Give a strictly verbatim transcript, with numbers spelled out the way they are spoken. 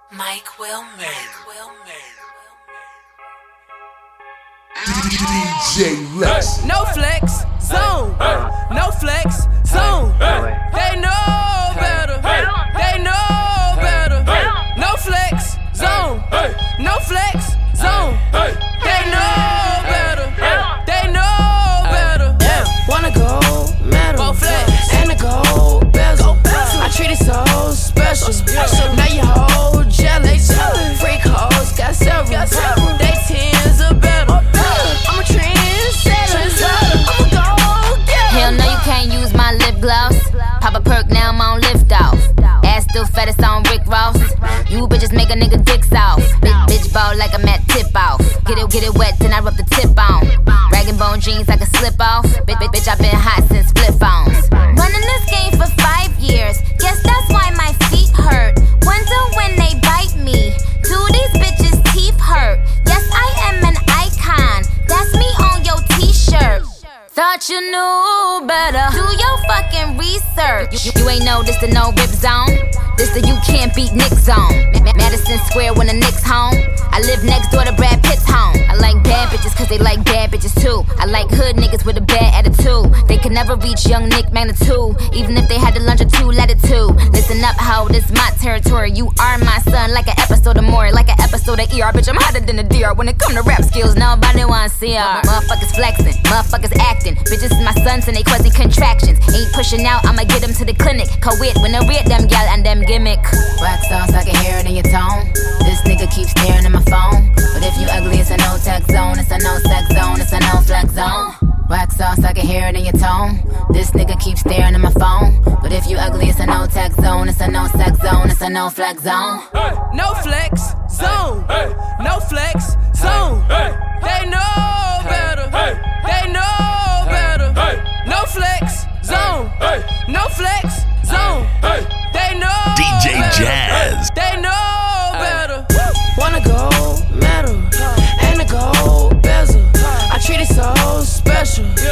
Mike Wilmer. D J Lex. No flex, zone. No flex, zone. They know better. They know better. No flex, zone. No flex, zone. They know better. They know better. Yeah, wanna go metal. Go flex. And a gold bezel. I treat it so special. Now you hold jelly. Freak hoes got several. They tens are better. I'm a trendsetter. I'm a go getter. Hell no, you can't use my lip gloss. Pop a perk, now I'm on lift off. Ass still fat, it's on Rick Ross. You bitches make a nigga dicks off. Bitch, bitch ball like I'm at tip off. Get it, get it wet, then I rub the tip on. Rag and bone jeans, I can slip off. Bitch, bitch, bitch, I been hot since flip phones. Running this game for five years. Guess that's why my feet hurt. Wonder when they bite me. Do these bitches' teeth hurt? Yes, I am an icon. That's me on your t-shirt. Thought you knew better. Do your fucking research. You, you, you ain't know this the no rip zone. This the you can't beat Nick zone. Ma- Madison Square when the Knicks home. I live next door to Brad Pitt's home. I like bad bitches cause they like bad bitches too. I like hood niggas with a bad attitude. They can never reach young Nick magnitude. Even if they had to lunge or two latitude. Listen up ho, this my territory. You are my son like an episode of Maury. Like an episode of E R. Bitch, I'm hotter than a D R. When it come to rap skills, nobody wanna see her. Motherfuckers flexing, motherfuckers acting. Bitches is my sons and they quasi contractions. Ain't pushing out, I'ma get them to the clinic. Co-wit when I read them gal and them gimmick. Wax sauce, I can hear it in your tone. This nigga keeps staring at my phone. But if you ugly, it's a no text zone. It's a no sex zone. It's a no flex zone. Wax sauce, I can hear it in your tone. This nigga keeps staring at my phone. But if you ugly, it's a no text zone. It's a no sex zone. It's a no flex zone. No flex, zone. No flex, zone. They know better. They know better. No flex, zone. No flex, zone. They know D J better. Jazz. They know better. Wanna go metal. And a gold bezel. I treat it so special.